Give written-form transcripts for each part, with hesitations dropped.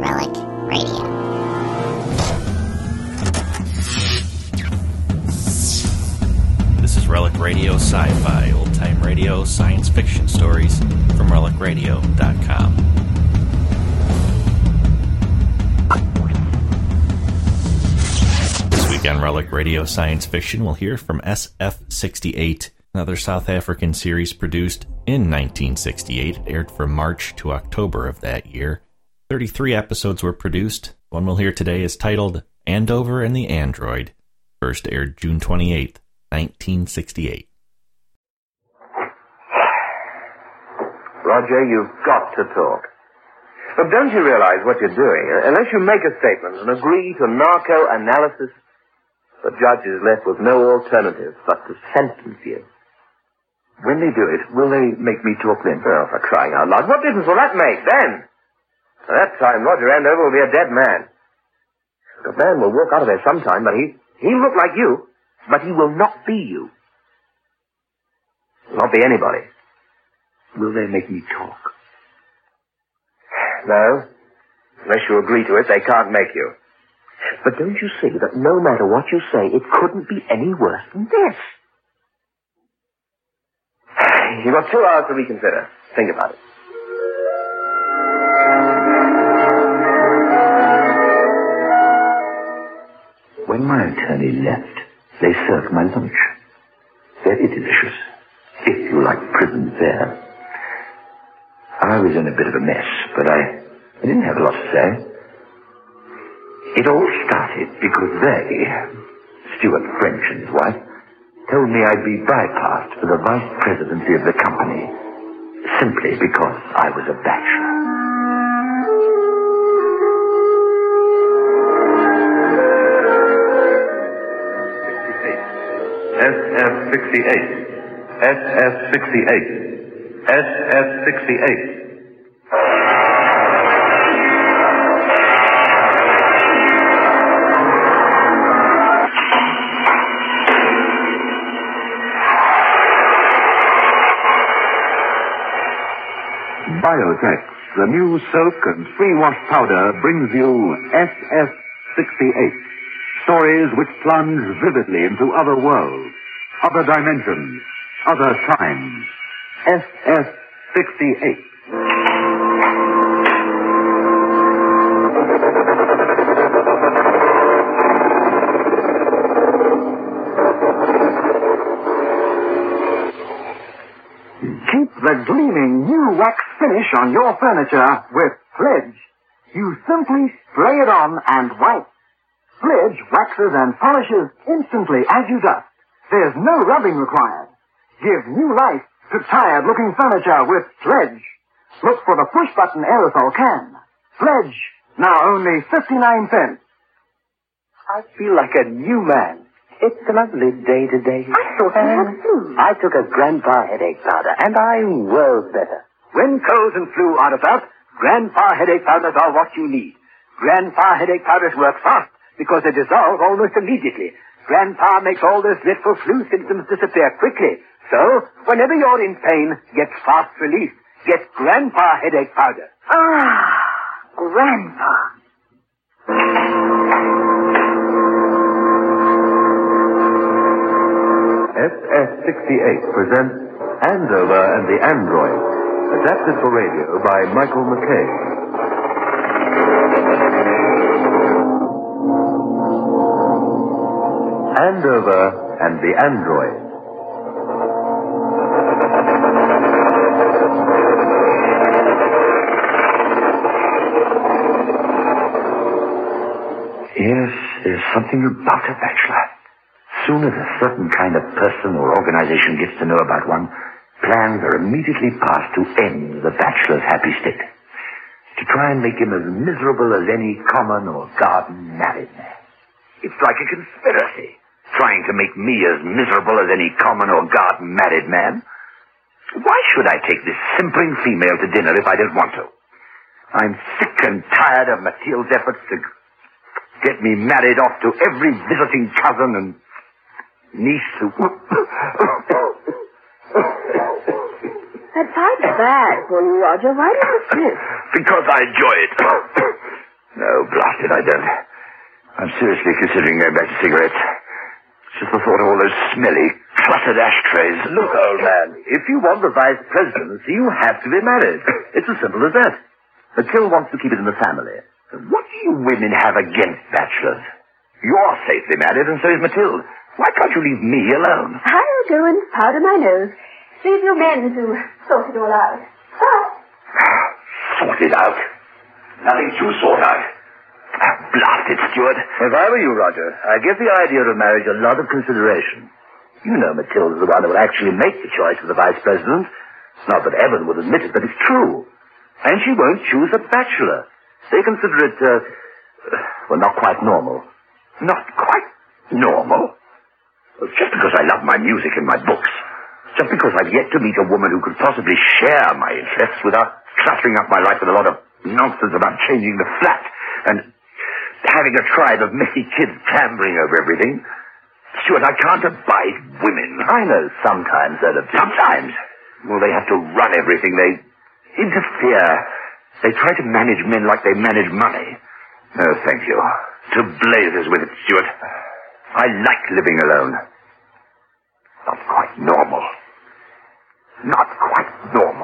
Relic Radio. This is Relic Radio Sci-Fi, old-time radio, science fiction stories from RelicRadio.com. This week on Relic Radio Science Fiction, we'll hear from SF-68, another South African series produced in 1968. It aired from March to October of that year. 33 episodes were produced. One we'll hear today is titled Andover and the Android. First aired June 28th. 1968. Roger, you've got to talk. But don't you realize what you're doing? Unless you make a statement and agree to narco-analysis, the judge is left with no alternative but to sentence you. When they do it, will they make me talk then? Oh, for crying out loud. What difference will that make then? At that time, Roger Andover will be a dead man. The man will walk out of there sometime, but he'll look like you. But he will not be you. Will not be anybody. Will they make me talk? No. Unless you agree to it, they can't make you. But don't you see that no matter what you say, it couldn't be any worse than this? You've got 2 hours to reconsider. Think about it. When my attorney left, they served my lunch. Very delicious. If you like prison fare. I was in a bit of a mess, but I didn't have a lot to say. It all started because they, Stuart French and his wife, told me I'd be bypassed for the vice presidency of the company simply because I was a bachelor. SF-68. SF-68. SF-68. Biotex, the new soap and free wash powder, brings you SF-68. Stories which plunge vividly into other worlds, other dimensions, other times. SF-68. Keep the gleaming new wax finish on your furniture with Pledge. You simply spray it on and wipe. Pledge waxes and polishes instantly as you dust. There's no rubbing required. Give new life to tired-looking furniture with Pledge. Look for the push-button aerosol can. Pledge, now only 59 cents. I feel like a new man. It's a lovely day today. I thought you had flu. I took a Grandpa headache powder, and I'm well better. When colds and flu are about, Grandpa headache powders are what you need. Grandpa headache powders work fast because they dissolve almost immediately. Grandpa makes all those dreadful flu symptoms disappear quickly. So, whenever you're in pain, get fast relief. Get Grandpa headache powder. Ah, Grandpa. SF-68 presents Andover and the Android, adapted for radio by Michael McKay. Andover and the Android. Yes, there's something about a bachelor. Soon as a certain kind of person or organization gets to know about one, plans are immediately passed to end the bachelor's happy state. To try and make him as miserable as any common or garden married man. It's like a conspiracy, trying to make me as miserable as any common or garden married man. Why should I take this simpering female to dinner if I don't want to? I'm sick and tired of Mathilde's efforts to get me married off to every visiting cousin and niece who... That pipe's bad for you, Roger. Why do you sniff? Because I enjoy it. No, blast it, I don't. I'm seriously considering going back to cigarettes. It's just the thought of all those smelly, cluttered ashtrays. Look, old man, if you want the vice presidency, you have to be married. It's as simple as that. McKill wants to keep it in the family. What do you women have against bachelors? You're safely married, and so is Matilde. Why can't you leave me alone? I'll go and powder my nose. Leave you men to sort it all out. Sort it out? Nothing to sort out. Blast it, Stuart. If I were you, Roger, I'd give the idea of marriage a lot of consideration. You know Matilda's the one who will actually make the choice of the vice president. Not that Evan would admit it, but it's true. And she won't choose a bachelor. They consider it, not quite normal. Not quite normal? Just because I love my music and my books. Just because I've yet to meet a woman who could possibly share my interests without cluttering up my life with a lot of nonsense about changing the flat and having a tribe of messy kids clambering over everything. Stuart, I can't abide women. I know sometimes they're a bit... Sometimes? Well, they have to run everything. They interfere. They try to manage men like they manage money. No, thank you. To blazes with it, Stuart. I like living alone. Not quite normal. Not quite normal.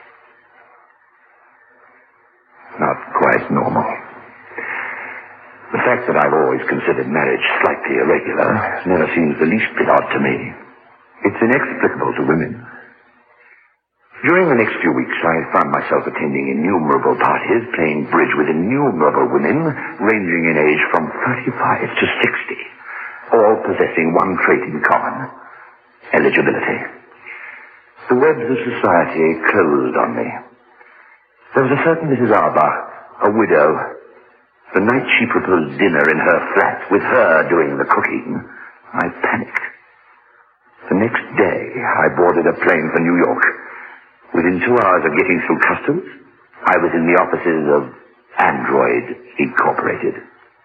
Not quite normal. The fact that I've always considered marriage slightly irregular never seems the least bit odd to me. It's inexplicable to women. During the next few weeks, I found myself attending innumerable parties, playing bridge with innumerable women, ranging in age from 35 to 60, all possessing one trait in common: eligibility. The webs of society closed on me. There was a certain Mrs. Arbach, a widow. The night she proposed dinner in her flat, with her doing the cooking, I panicked. The next day, I boarded a plane for New York. Within 2 hours of getting through customs, I was in the offices of Android Incorporated.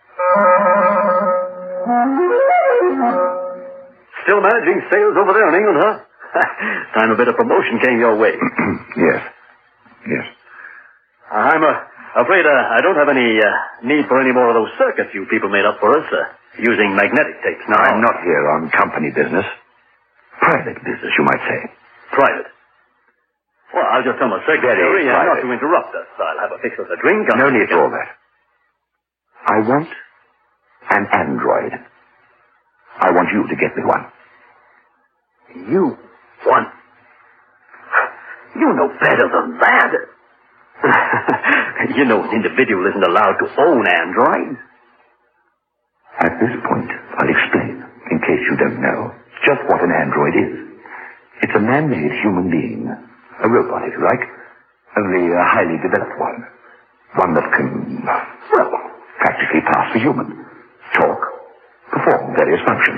Still managing sales over there in England, huh? Time a bit of promotion came your way. Yes. I'm afraid I don't have any need for any more of those circuits you people made up for us, using magnetic tapes now. I'm not here on company business. Private business, you might say. Private. Well, I'll just tell my secretary not to interrupt us. I'll have a fix of the drink. No need for all that. I want an android. I want you to get me one. You want? You know better than that. You know an individual isn't allowed to own androids. At this point, I'll explain, in case you don't know, just what an android is. It's a man-made human being. A robot, if you like, only a highly developed one. One that can, practically pass for human. Talk, perform various functions.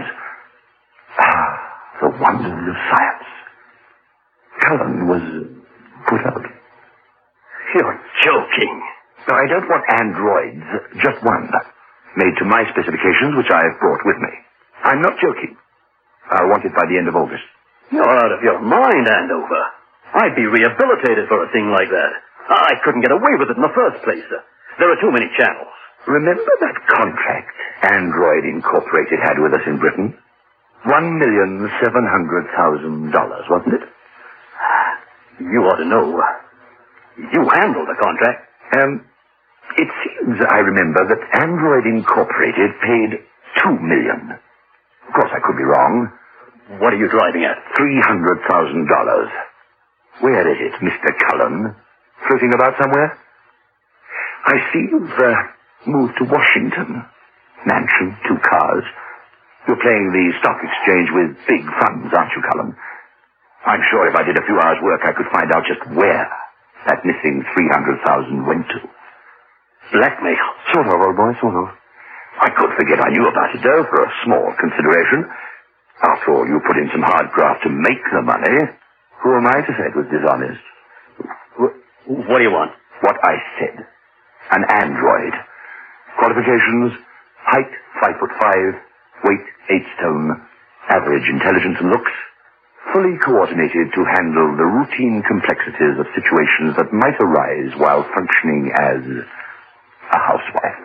The wonders of science. Cullen was put out. You're joking. No, I don't want androids, just one. Made to my specifications, which I've brought with me. I'm not joking. I'll want it by the end of August. You're out of your mind, Andover. I'd be rehabilitated for a thing like that. I couldn't get away with it in the first place. There are too many channels. Remember that contract Android Incorporated had with us in Britain? $1,700,000, wasn't it? You ought to know. You handled the contract. It seems I remember that Android Incorporated paid $2 million. Of course, I could be wrong. What are you driving at? $300,000. Where is it, Mr. Cullen? Floating about somewhere? I see you've moved to Washington. Mansion, 2 cars. You're playing the stock exchange with big funds, aren't you, Cullen? I'm sure if I did a few hours' work, I could find out just where that missing $300,000 went to. Blackmail. Sort of, old boy, sort of. I could forget I knew about it, though, for a small consideration. After all, you put in some hard graft to make the money. Who am I to say it was dishonest? What do you want? What I said. An android. Qualifications: height 5'5", weight 8 stone, average intelligence and looks, fully coordinated to handle the routine complexities of situations that might arise while functioning as a housewife.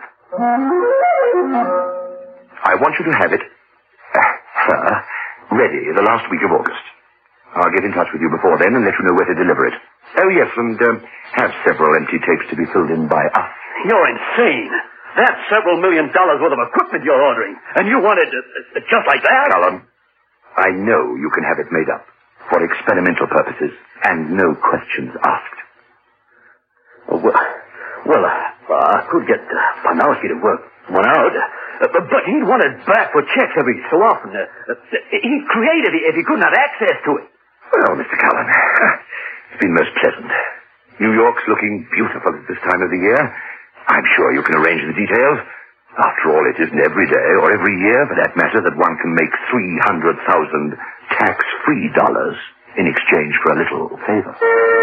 I want you to have it, sir, ready the last week of August. I'll get in touch with you before then and let you know where to deliver it. Oh, yes, and have several empty tapes to be filled in by us. You're insane. That's several $1 million worth of equipment you're ordering. And you want it just like that? Callum, I know you can have it made up for experimental purposes and no questions asked. Well, I could get Panowski to work one out. But he'd want it back for checks every so often. He'd create it if he couldn't have access to it. Well, Mr. Cullen, it's been most pleasant. New York's looking beautiful at this time of the year. I'm sure you can arrange the details. After all, it isn't every day, or every year, for that matter, that one can make 300,000 tax-free dollars in exchange for a little favor.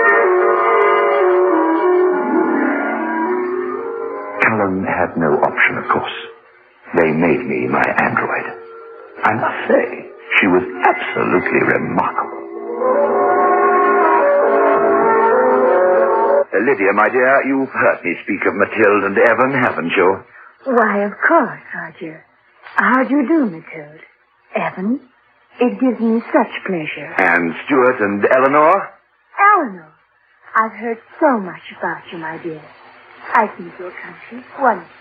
Cullen had no option, of course. They made me my android. I must say, she was absolutely remarkable. Lydia, my dear, you've heard me speak of Mathilde and Evan, haven't you? Why, of course, Roger. How do you do, Mathilde? Evan, it gives me such pleasure. And Stuart and Eleanor? Eleanor, I've heard so much about you, my dear. I think your country wonderful.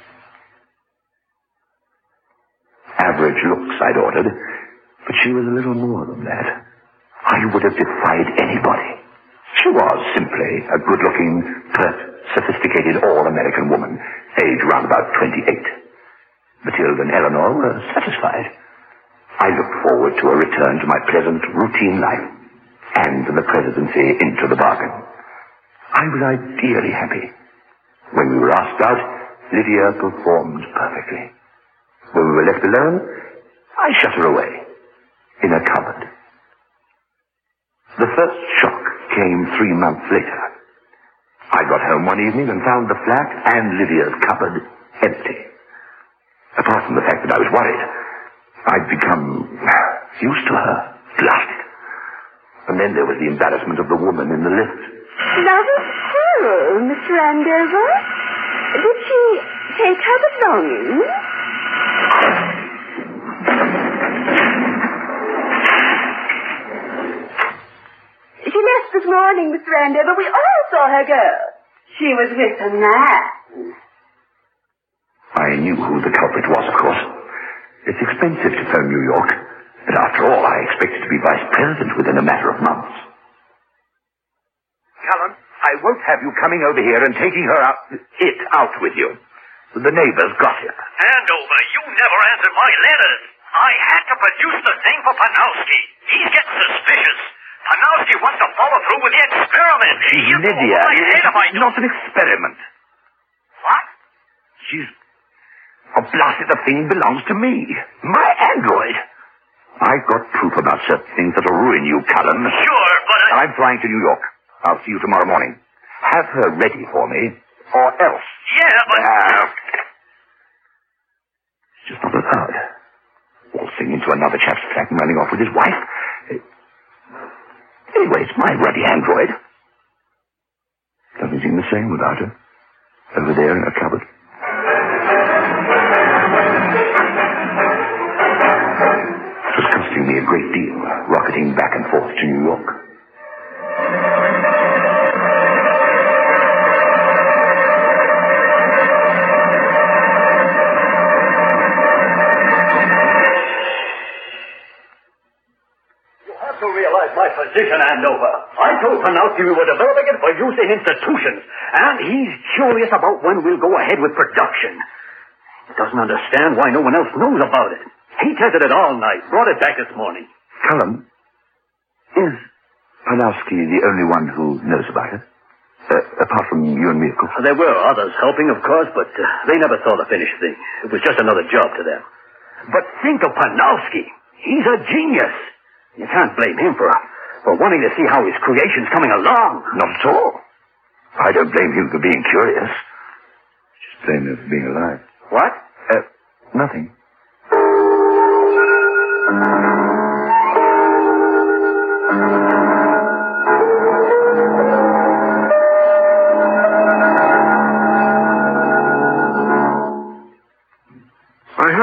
Average looks, I'd ordered, but she was a little more than that. I would have defied anybody. She was simply a good-looking, pert, sophisticated all-American woman, age round about 28. Mathilde and Eleanor were satisfied. I looked forward to a return to my pleasant, routine life, and to the presidency into the bargain. I was ideally happy. When we were asked out, Lydia performed perfectly. When we were left alone, I shut her away, in a cupboard. The first shock came 3 months later. I got home one evening and found the flat and Lydia's cupboard empty. Apart from the fact that I was worried, I'd become used to her, blasted. And then there was the embarrassment of the woman in the lift. Another squirrel, Mr. Andover. Did she take her belongings? She left this morning, Mr. Andover. We all saw her go. She was with a man. I knew who the culprit was, of course. It's expensive to phone New York, and after all, I expected to be vice president within a matter of months. Cullen, I won't have you coming over here and taking her out with you. The neighbors gossip. Andover, you never answered my letters. I had to produce the thing for Panowski. He's getting suspicious. Panowski wants to follow through with the experiment. Lydia, it's not an experiment. What? Oh, blast it, the thing belongs to me. My android. I've got proof about certain things that'll ruin you, Cullen. Sure, but I'm flying to New York. I'll see you tomorrow morning. Have her ready for me, or else. Yeah, but... It's just not allowed. Waltzing into another chap's flat and running off with his wife. Anyway, it's my ruddy android. Doesn't seem the same without her. Over there in her cupboard. It was costing me a great deal, rocketing back and forth to New York. My position, Andover. I told Panowski we were developing it for use in institutions, and he's curious about when we'll go ahead with production. He doesn't understand why no one else knows about it. He tested it all night, brought it back this morning. Cullen, is Panowski the only one who knows about it? Apart from you and me, of course. There were others helping, of course, but they never saw the finished thing. It was just another job to them. But think of Panowski. He's a genius. You can't blame him for wanting to see how his creation's coming along. Not at all. I don't blame him for being curious. Just blame him for being alive. What? Nothing.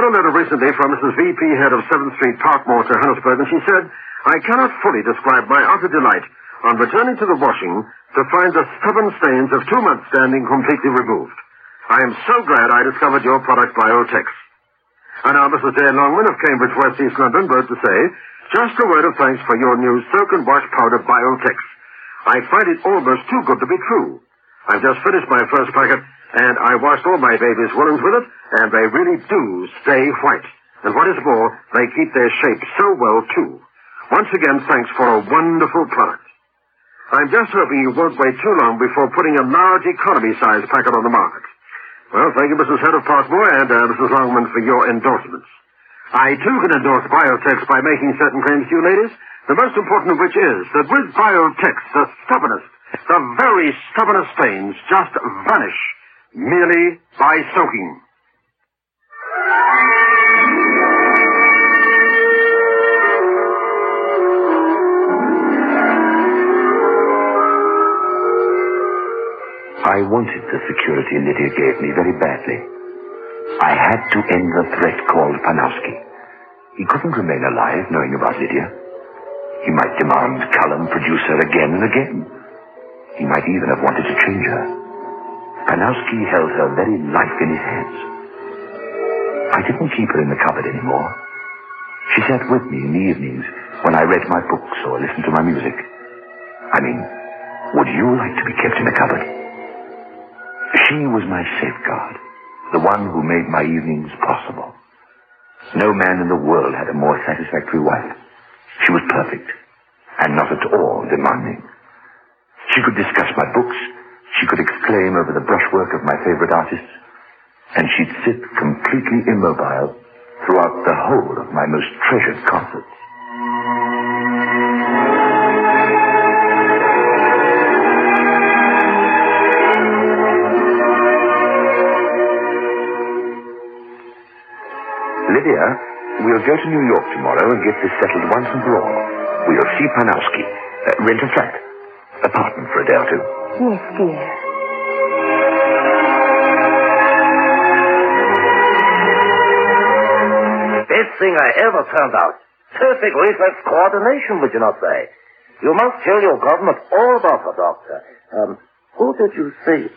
a letter recently from Mrs. V.P., head of 7th Street, Parkmore, Johannesburg, and she said, I cannot fully describe my utter delight on returning to the washing to find the stubborn stains of 2 months' standing completely removed. I am so glad I discovered your product, Biotex. And now Mrs. Jane Longman of Cambridge, West East London, wrote to say, just a word of thanks for your new soak and wash powder, Biotex. I find it almost too good to be true. I've just finished my first packet, and I washed all my baby's woolens with it, and they really do stay white. And what is more, they keep their shape so well, too. Once again, thanks for a wonderful product. I'm just hoping you won't wait too long before putting a large economy-size packet on the market. Well, thank you, Mrs. Head of Parkmore, and Mrs. Longman, for your endorsements. I, too, can endorse Biotex by making certain claims to you, ladies, the most important of which is that with Biotex, the stubbornest, the very stubbornest stains just vanish merely by soaking. I wanted the security Lydia gave me very badly. I had to end the threat called Panowski. He couldn't remain alive knowing about Lydia. He might demand Cullen produce her again and again. He might even have wanted to change her. Panowski held her very life in his hands. I didn't keep her in the cupboard anymore. She sat with me in the evenings when I read my books or listened to my music. I mean, would you like to be kept in a cupboard? She was my safeguard, the one who made my evenings possible. No man in the world had a more satisfactory wife. She was perfect, and not at all demanding. She could discuss my books, she could exclaim over the brushwork of my favorite artists, and she'd sit completely immobile throughout the whole of my most treasured concerts. Lydia, we'll go to New York tomorrow and get this settled once and for all. We'll see Panowski. Rent a flat. Apartment for a day or two. Yes, dear. Best thing I ever found out. Perfect reflex coordination, would you not say? You must tell your government all about the doctor. Who did you see?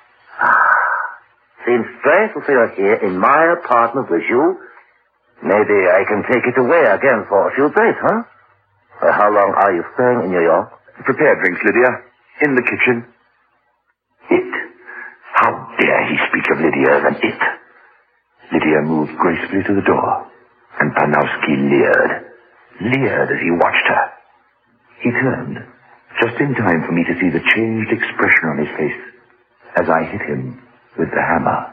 Seems strange to see her here in my apartment with you. Maybe I can take it away again for a few days, huh? How long are you staying in New York? Prepare drinks, Lydia. In the kitchen. It. How dare he speak of Lydia as an it? Lydia moved gracefully to the door, and Panowski leered. Leered as he watched her. He turned, just in time for me to see the changed expression on his face as I hit him with the hammer.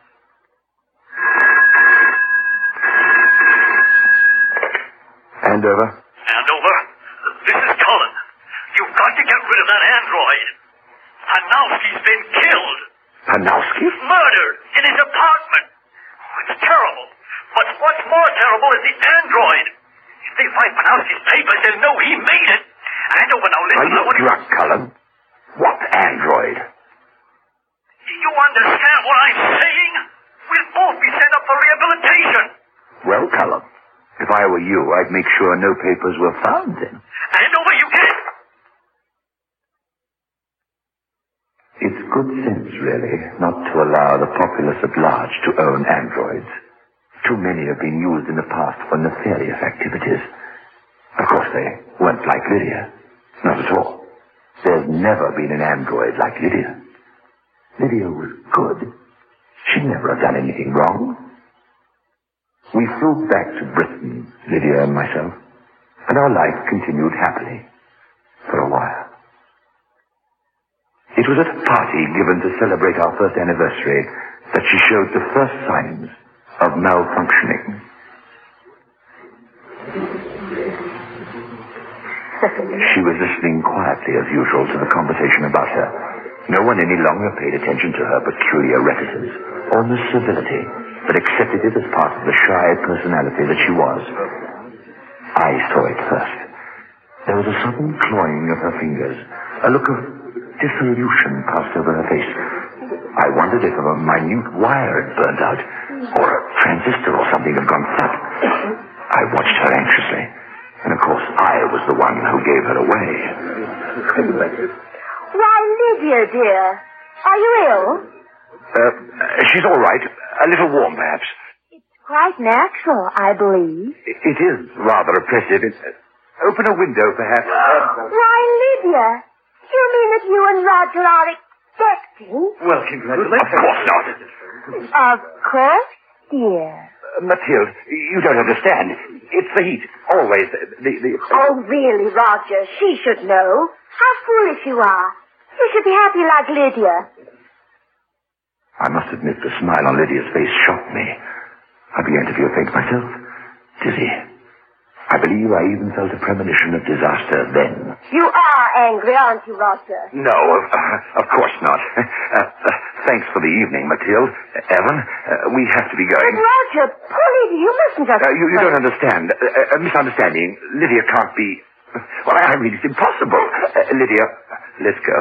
Andover? Andover? This is Cullen. You've got to get rid of that android. Panowski's been killed. Panowski? Murdered in his apartment. Oh, it's terrible. But what's more terrible is the android. If they find Panowski's papers, they'll know he made it. Andover, now listen. Are you drunk, Cullen? What android? Do you understand what I'm saying? We'll both be sent up for rehabilitation. Well, Cullen, if I were you, I'd make sure no papers were found then. Andover, you get it? It's good sense, really, not to allow the populace at large to own androids. Too many have been used in the past for nefarious activities. Of course, they weren't like Lydia. Not at all. There's never been an android like Lydia. Lydia was good. She'd never have done anything wrong. We flew back to Britain, Lydia and myself, and our life continued happily for a while. It was at a party given to celebrate our first anniversary that she showed the first signs of malfunctioning. She was listening quietly as usual to the conversation about her. No one any longer paid attention to her peculiar reticence, almost civility, but accepted it as part of the shy personality that she was. I saw it first. There was a sudden clawing of her fingers, a look of dissolution passed over her face. I wondered if a minute wire had burnt out, or a transistor or something had gone flat. I watched her anxiously. And, of course, I was the one who gave her away. Why, Lydia, dear. Are you ill? She's all right. A little warm, perhaps. It's quite natural, I believe. It is rather oppressive. Open a window, perhaps. Why, Lydia, do you mean that you and Roger are expecting? Well, congratulations. Of course not. Of course, dear. Mathilde, you don't understand. It's the heat. Always. Oh, really, Roger, she should know. How foolish you are. You should be happy like Lydia. I must admit the smile on Lydia's face shocked me. I began to feel faint myself. Dizzy. I believe I even felt a premonition of disaster then. You are angry, aren't you, Roger? No, of course not. Thanks for the evening, Mathilde. Evan, we have to be going. But Roger, poor Lydia, you mustn't just... You don't understand. A misunderstanding. Lydia can't be... Well, I mean, it's impossible. Lydia, let's go.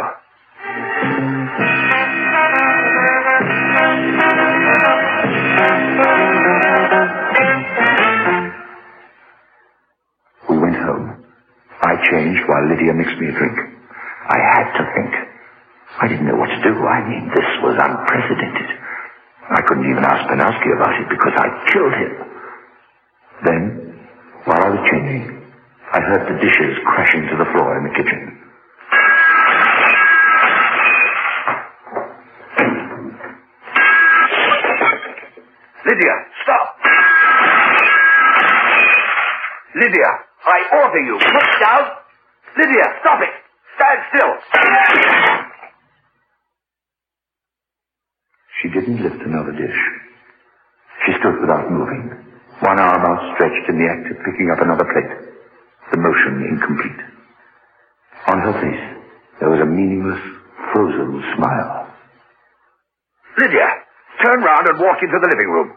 We went home. I changed while Lydia mixed me a drink. I had to think. I didn't know what to do. I mean, this was unprecedented. I couldn't even ask Panowski about it because I'd killed him. Then, while I was changing, I heard the dishes crashing to the floor in the kitchen. Lydia, stop! Lydia, I order you. Put down. Lydia, stop it. Stand still. She didn't lift another dish. She stood without moving, one arm outstretched in the act of picking up another plate, the motion incomplete. On her face, there was a meaningless, frozen smile. Lydia, turn round and walk into the living room.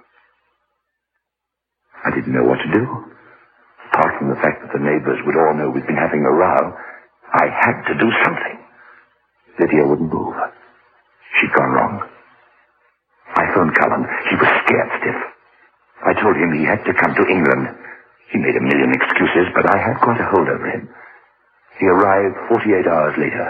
I didn't know what to do. Apart from the fact that the neighbors would all know we'd been having a row, I had to do something. Lydia wouldn't move. She'd gone wrong. I phoned Cullen. He was scared stiff. I told him he had to come to England. He made a million excuses, but I had quite a hold over him. He arrived 48 hours later.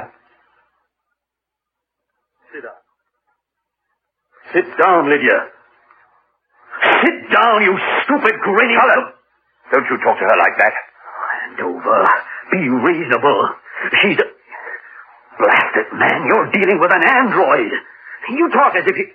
Sit down. Sit down, Lydia. Sit down, you stupid grinning... Cullen! Don't you talk to her like that. Andover, be reasonable. She's a... Blast it, man, you're dealing with an android. You talk as if you...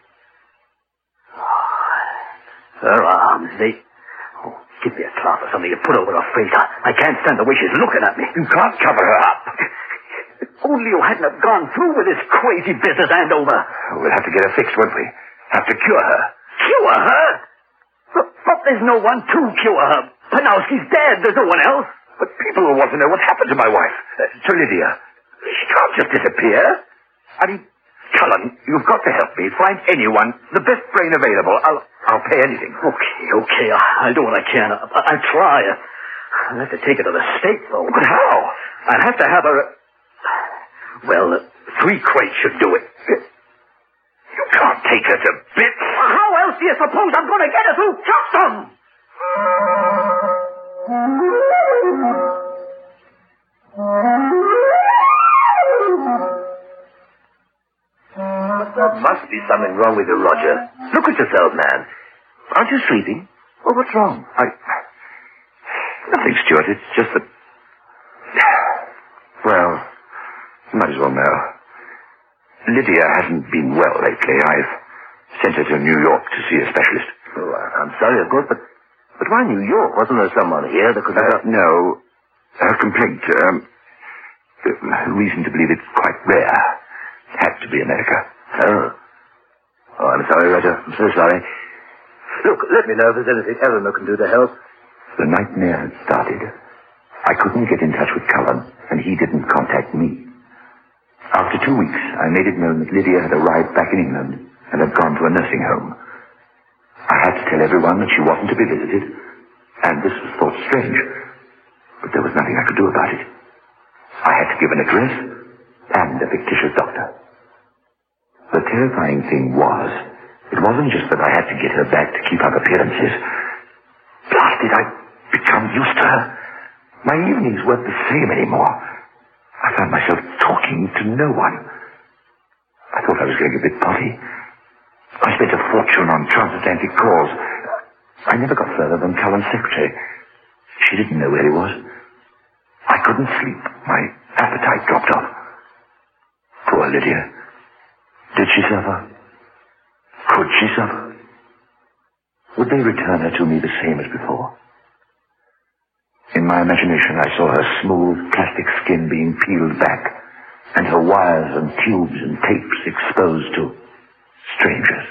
Her arms, they... Oh, give me a cloth or something to put over her face. I can't stand the way she's looking at me. You can't cover her up. If only you hadn't have gone through with this crazy business, Andover. We'll have to get her fixed, won't we? Have to cure her. Cure her? But there's no one to cure her. Panowski's dead. There's no one else. But people will want to know what happened to my wife. To Lydia. She can't just disappear. I mean, Cullen, you've got to help me. Find anyone, the best brain available. I'll pay anything. Okay. I'll do what I can. I'll try. I'll have to take her to the States, though. But how? I'll have to have her... Well, 3 crates should do it. You can't take her to bits. How else do you suppose I'm going to get her through customs? There must be something wrong with you, Roger. Look at yourself, man. Aren't you sleeping? Well, what's wrong? Nothing, Stuart. It's just that... Well, you might as well know. Lydia hasn't been well lately. I've sent her to New York to see a specialist. Oh, I'm sorry, of course, but why New York? Wasn't there someone here that could... No. Her complaint, reason to believe it's quite rare. Had to be America. Oh, I'm sorry, Roger. I'm so sorry. Look, let me know if there's anything Eleanor can do to help. The nightmare had started. I couldn't get in touch with Cullen, and he didn't contact me. After 2 weeks, I made it known that Lydia had arrived back in England and had gone to a nursing home. I had to tell everyone that she wasn't to be visited, and this was thought strange, but there was nothing I could do about it. I had to give an address and a fictitious doctor. The terrifying thing was It wasn't just that I had to get her back to keep up appearances. Blast it, I'd become used to her. My evenings weren't the same anymore. I found myself talking to no one. I thought I was getting a bit potty. I spent a fortune on transatlantic calls. I never got further than Cullen's secretary. She didn't know where he was. I couldn't sleep. My appetite dropped off. Poor Lydia. Did she suffer? Could she suffer? Would they return her to me the same as before? In my imagination, I saw her smooth plastic skin being peeled back, and her wires and tubes and tapes exposed to strangers.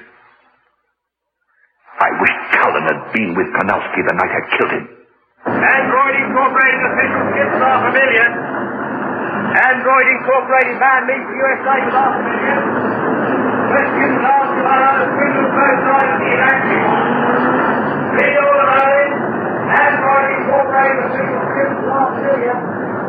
I wish Cullen had been with Panowski the night I killed him. Android Incorporated official ships $500,000. Android Incorporated man leaves the USA with $500,000. Questions asked tomorrow, single first line of the Atlantic. Read all the lines. Android Incorporated official ships $500,000.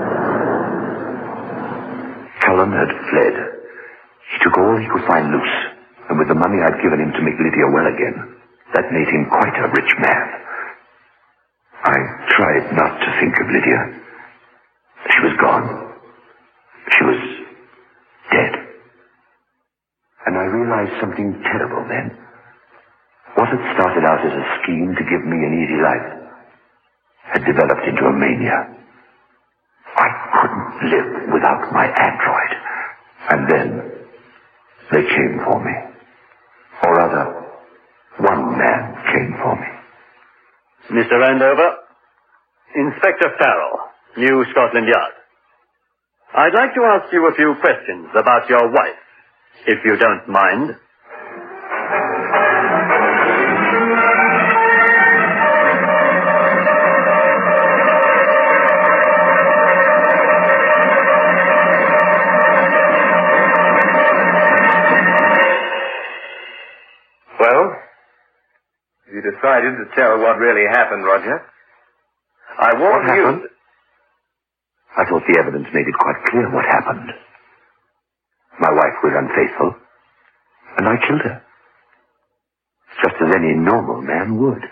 Cullen had fled. He took all he could find loose, and with the money I'd given him to make Lydia well again, that made him quite a rich man. I tried not to think of Lydia. She was gone. She was dead. And I realized something terrible then. What had started out as a scheme to give me an easy life had developed into a mania. I couldn't live without my android. And then they came for me. Or rather, one man came for me. Mr. Andover, Inspector Farrell, New Scotland Yard. I'd like to ask you a few questions about your wife, if you don't mind. Well, you decided to tell what really happened, Roger. I warned you. What happened? I thought the evidence made it quite clear what happened. My wife was unfaithful, and I killed her. Just as any normal man would.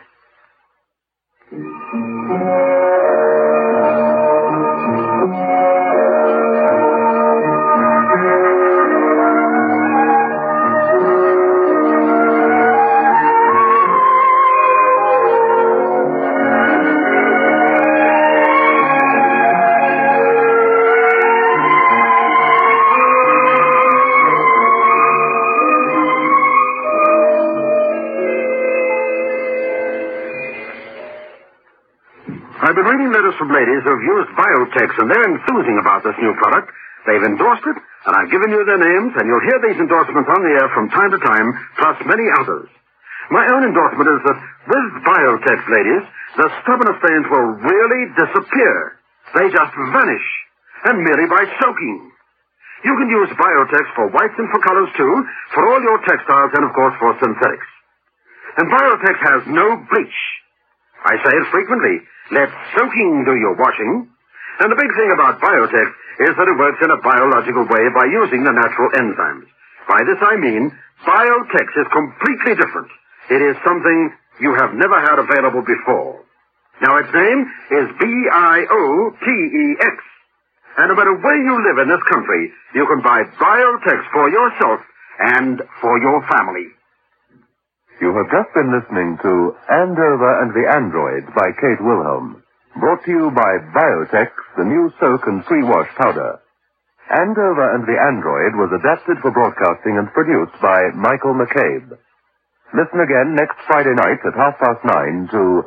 I've been reading letters from ladies who have used Biotex, and they're enthusing about this new product. They've endorsed it, and I've given you their names, and you'll hear these endorsements on the air from time to time, plus many others. My own endorsement is that with Biotex, ladies, the stubborn stains will really disappear. They just vanish, and merely by soaking. You can use Biotex for whites and for colors, too, for all your textiles and, of course, for synthetics. And Biotex has no bleach. I say it frequently. Let soaking do your washing. And the big thing about Biotex is that it works in a biological way by using the natural enzymes. By this I mean, Biotex is completely different. It is something you have never had available before. Now its name is Biotex. And no matter where you live in this country, you can buy Biotex for yourself and for your family. You have just been listening to Andover and the Android by Kate Wilhelm, brought to you by Biotex, the new soak and free wash powder. Andover and the Android was adapted for broadcasting and produced by Michael McCabe. Listen again next Friday night at 9:30 to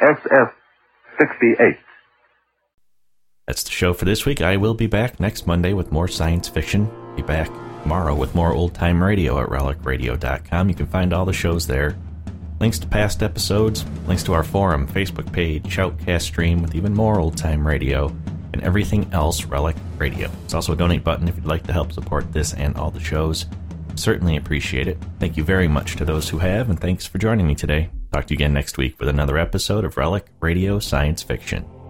SF68. That's the show for this week. I will be back next Monday with more science fiction. Be back tomorrow with more old-time radio at relicradio.com. You can find all the shows there. Links to past episodes, links to our forum, Facebook page, Shoutcast stream with even more old-time radio, and everything else Relic Radio. There's also a donate button if you'd like to help support this and all the shows. Certainly appreciate it. Thank you very much to those who have, and thanks for joining me today. Talk to you again next week with another episode of Relic Radio Science Fiction.